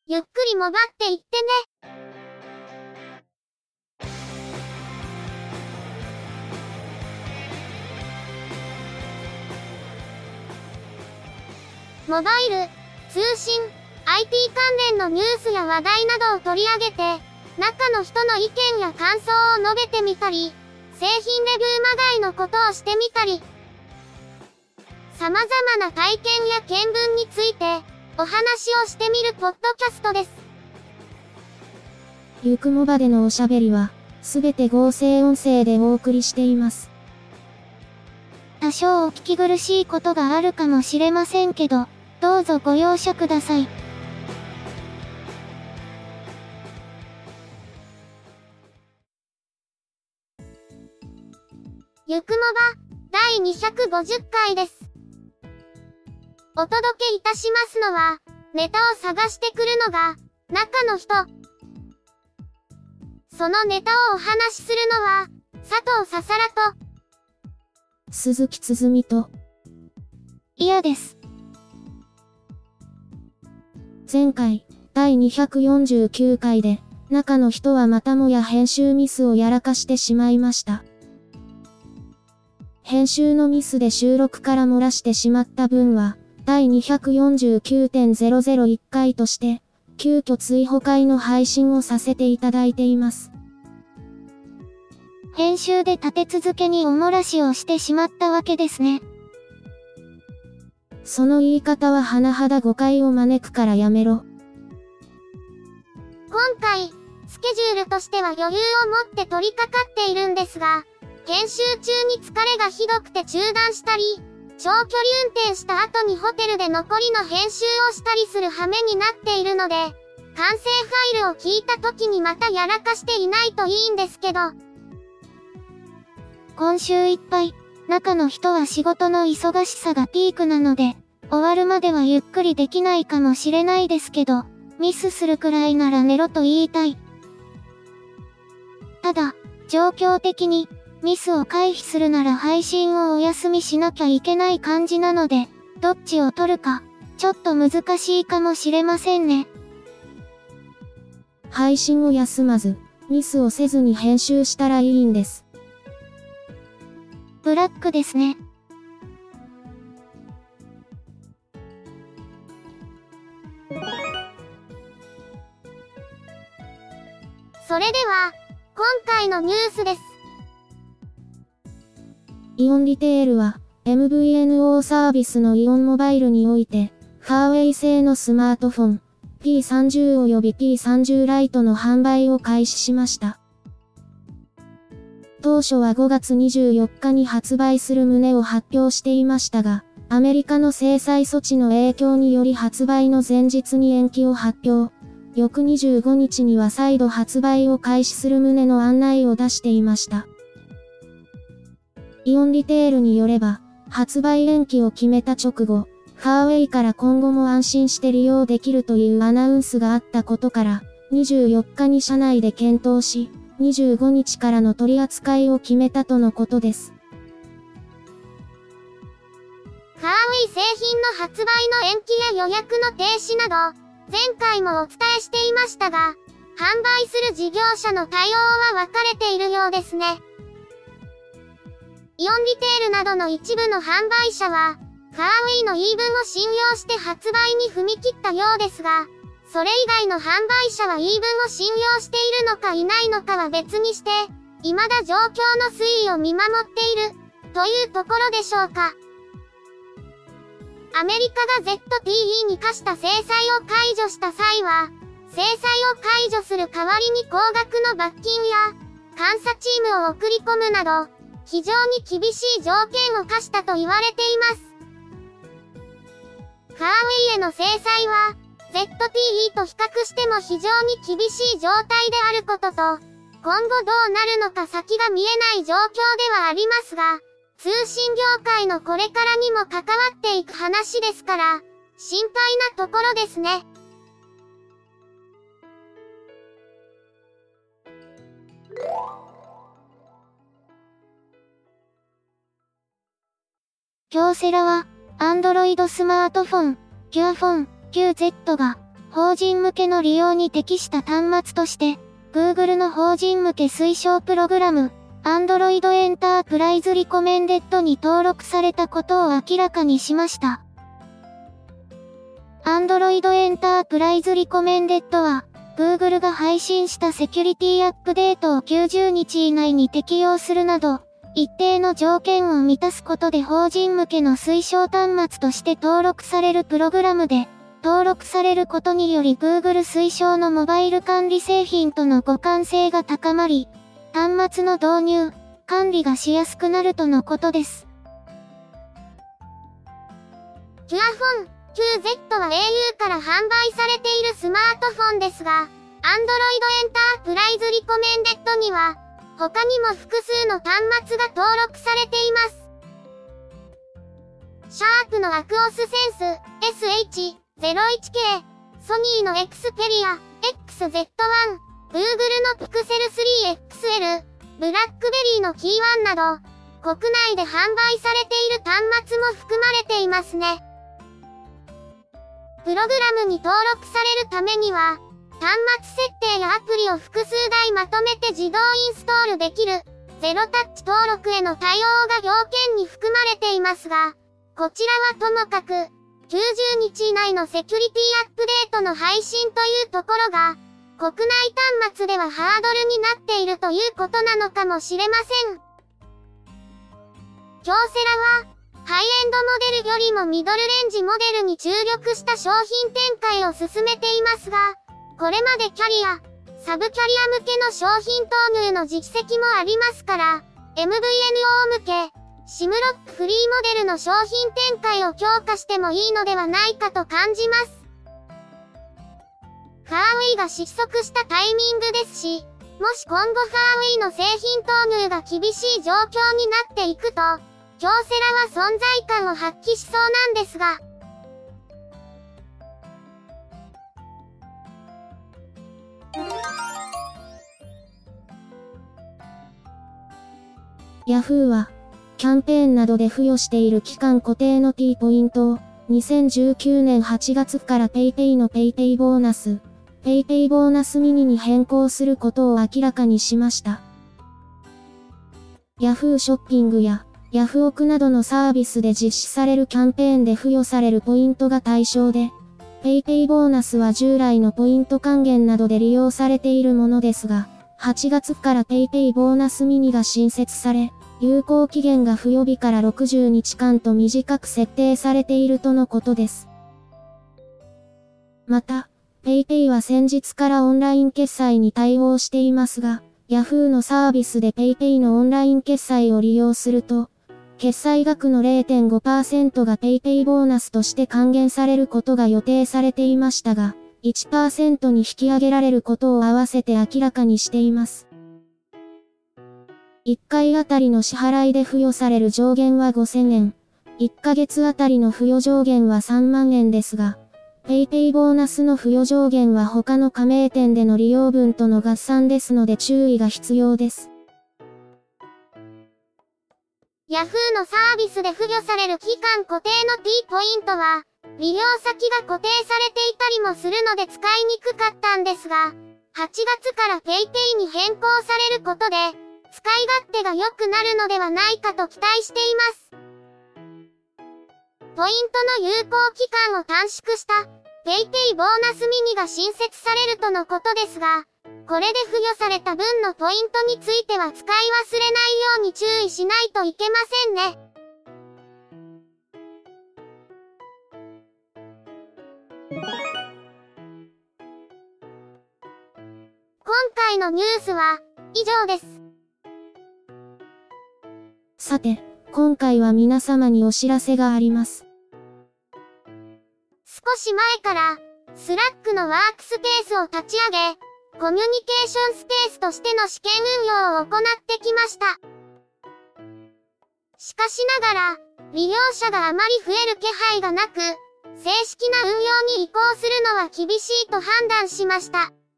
ゆっくりもばっていってね。モバイル、通信、IT 関連のニュースや話題などを取り上げて、中の人の意見や感想を述べてみたり、製品レビューまがいのことをしてみたり、様々な体験や見聞について、お話をしてみるポッドキャストです。 ゆくもばでのおしゃべりは、すべて合成音声でお送りしています。 多少お聞き苦しいことがあるかもしれませんけど、どうぞご容赦ください。ゆくもば、第250回です。お届けいたしますのは、ネタを探してくるのが、中の人。そのネタをお話しするのは、佐藤ささらと、 鈴木つづみと、 嫌です。 前回、第249回で、中の人はまたもや編集ミスをやらかしてしまいました。編集のミスで収録から漏らしてしまった分は、第 249.001 回として、急遽追放回の配信をさせていただいています。 編集で立て続けにお漏らしをしてしまったわけですね。 その言い方は甚だ誤解を招くからやめろ。 今回、スケジュールとしては余裕を持って取り掛かっているんですが、編集中に疲れがひどくて中断したり、長距離運転した後にホテルで残りの編集をしたりする羽目になっているので、完成ファイルを聞いた時にまたやらかしていないといいんですけど。今週いっぱい、中の人は仕事の忙しさがピークなので、終わるまではゆっくりできないかもしれないですけど、ミスするくらいなら寝ろと言いたい。ただ、状況的に、ミスを回避するなら配信をお休みしなきゃいけない感じなので、どっちを取るか、ちょっと難しいかもしれませんね。 配信を休まず、ミスをせずに編集したらいいんです。 ブラックですね。それでは、今回のニュースです。 イオンリテールは、MVNO サービスのイオンモバイルにおいて、ファーウェイ製のスマートフォン、P30 及び P30 ライトの販売を開始しました。当初は5月24日に発売する旨を発表していましたが、アメリカの制裁措置の影響により発売の前日に延期を発表。翌25日には再度発売を開始する旨の案内を出していました。イオンリテールによれば、発売延期を決めた直後、ファーウェイから今後も安心して利用できるというアナウンスがあったことから、24日に社内で検討し、25日からの取り扱いを決めたとのことです。 ファーウェイ製品の発売の延期や予約の停止など、前回もお伝えしていましたが、販売する事業者の対応は分かれているようですね。イオンリテールなどの一部の販売者は、ファーウェイの言い分を信用して発売に踏み切ったようですが、それ以外の販売者は言い分を信用しているのかいないのかは別にして、未だ状況の推移を見守っている、というところでしょうか。アメリカが ZTE に課した制裁を解除した際は、制裁を解除する代わりに高額の罰金や、監査チームを送り込むなど、非常に厳しい条件を課したと言われています。ファーウェイへの制裁は、ZTE と比較しても非常に厳しい状態であることと、今後どうなるのか先が見えない状況ではありますが、通信業界のこれからにも関わっていく話ですから、心配なところですね。京セラは、Android スマートフォン、Q フォン、QZ が、 法人向けの利用に適した端末として、Google の法人向け推奨プログラム、Android Enterprise Recommended に登録されたことを明らかにしました。Android Enterprise Recommended は、Google が配信したセキュリティアップデートを90日以内に適用するなど、一定の条件を満たすことで法人向けの推奨端末として登録されるプログラムで、登録されることにより Google 推奨のモバイル管理製品との互換性が高まり、端末の導入、管理がしやすくなるとのことです。QFON QZ は au から販売されているスマートフォンですが、Android Enterprise Recommended には、他にも複数の端末が登録されています。シャープのアクオスセンス SH01K、ソニーの Xperia XZ1、Google の Pixel 3XL、ブラックベリーのキーワンなど、国内で販売されている端末も含まれていますね。プログラムに登録されるためには、端末設定やアプリを複数台まとめて自動インストールできる、ゼロタッチ登録への対応が要件に含まれていますが、こちらはともかく、90日以内のセキュリティアップデートの配信というところが、国内端末ではハードルになっているということなのかもしれません。京セラは、ハイエンドモデルよりもミドルレンジモデルに注力した商品展開を進めていますが、これまでキャリア、サブキャリア向けの商品投入の実績もありますから、MVNO 向け、SIM ロックフリーモデルの商品展開を強化してもいいのではないかと感じます。ファーウェイが失速したタイミングですし、もし今後ファーウェイの製品投入が厳しい状況になっていくと、京セラは存在感を発揮しそうなんですが、 Yahoo は、キャンペーンなどで付与している期間固定の T ポイントを、2019年8月から PayPay の PayPay ボーナス、PayPay ボーナスミニに変更することを明らかにしました。Yahoo ショッピングや、ヤフオクなどのサービスで実施されるキャンペーンで付与されるポイントが対象で、PayPay ボーナスは従来のポイント還元などで利用されているものですが、8月から PayPay ボーナスミニが新設され、有効期限が付与日から60日間と短く設定されているとのことです。また、PayPay は先日からオンライン決済に対応していますが、Yahoo のサービスで PayPay のオンライン決済を利用すると、決済額の 0.5% が PayPay ボーナスとして還元されることが予定されていましたが、1% に引き上げられることを合わせて明らかにしています。1回あたりの支払いで付与される上限は5000円。1ヶ月あたりの付与上限は3万円ですが、PayPay ボーナスの付与上限は他の加盟店での利用分との合算ですので注意が必要です。 Yahoo のサービスで付与される期間固定の T ポイントは、利用先が固定されていたりもするので使いにくかったんですが、8月から PayPay に変更されることで、使い勝手が良くなるのではないかと期待しています。ポイントの有効期間を短縮した PayPay ボーナスミニが新設されるとのことですが、これで付与された分のポイントについては使い忘れないように注意しないといけませんね。今回のニュースは以上です。 さて、今回は皆様にお知らせがあります。 少し前から、スラックのワークスペースを立ち上げ、コミュニケーションスペースとしての試験運用を行ってきました。しかしながら、利用者があまり増える気配がなく、正式な運用に移行するのは厳しいと判断しました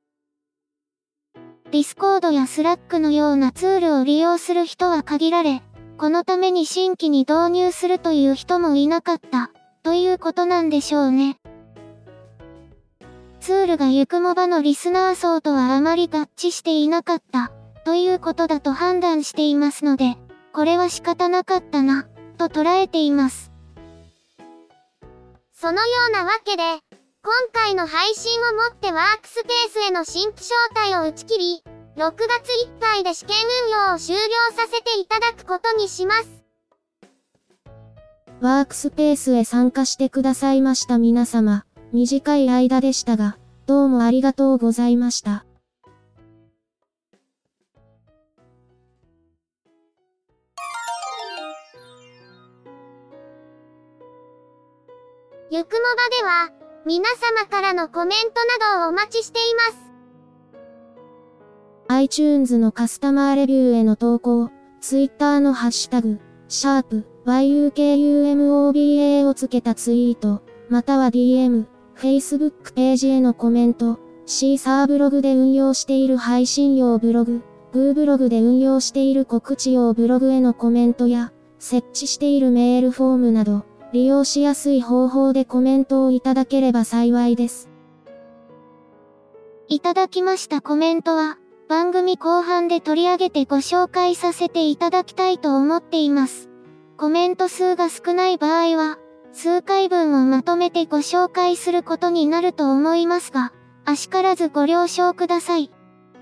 。Discord や Slack のようなツールを利用する人は限られ、このために新規に導入するという人もいなかった、ということなんでしょうね。 ツールがゆくもばのリスナー層とはあまり合致していなかった、ということだと判断していますので、これは仕方なかったな、と捉えています。そのようなわけで、今回の配信をもってワークスペースへの新規招待を打ち切り、6月いっぱいで試験運用を終了させていただくことにします。 ワークスペースへ参加してくださいました皆様、短い間でしたが、どうもありがとうございました。 ゆくもばでは、皆様からのコメントなどをお待ちしています。 iTunes のカスタマーレビューへの投稿、Twitter のハッシュタグ、#YUKUMOBA をつけたツイート、または DM、Facebook ページへのコメント、シーサーブログで運用している配信用ブログ、Gooブログで運用している告知用ブログへのコメントや、設置しているメールフォームなど、利用しやすい方法でコメントをいただければ幸いです。 いただきましたコメントは、番組後半で取り上げてご紹介させていただきたいと思っています。コメント数が少ない場合は、数回分をまとめてご紹介することになると思いますが、あしからずご了承ください。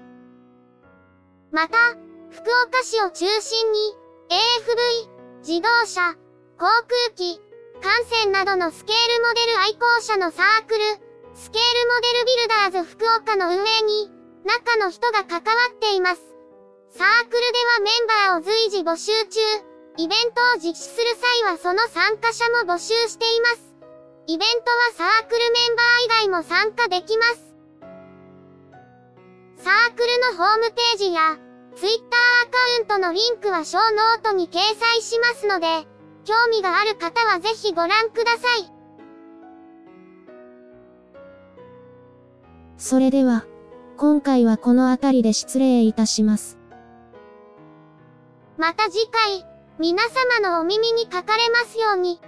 また、福岡市を中心に、AFV、自動車、航空機、艦船などのスケールモデル愛好者のサークル、スケールモデルビルダーズ福岡の運営に、中の人が関わっています。サークルではメンバーを随時募集中、イベントを実施する際はその参加者も募集しています。イベントはサークルメンバー以外も参加できます。サークルのホームページや、Twitter アカウントのリンクはショーノートに掲載しますので、興味がある方はぜひご覧ください。 それでは、今回はこの辺りで失礼いたします。 また次回、皆様のお耳にかかれますように。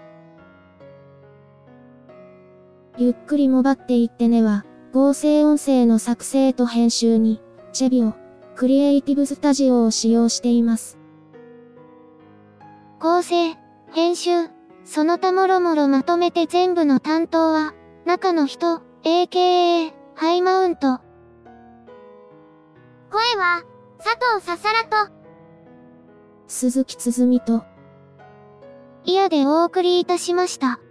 ゆっくりもばっていってねは、合成音声の作成と編集に、チェビオ、クリエイティブスタジオを使用しています。 構成、編集、その他もろもろまとめて全部の担当は、中の人、AKA、ハイマウント。声は、佐藤ささらと、 鈴木つづみと、 イヤでお送りいたしました。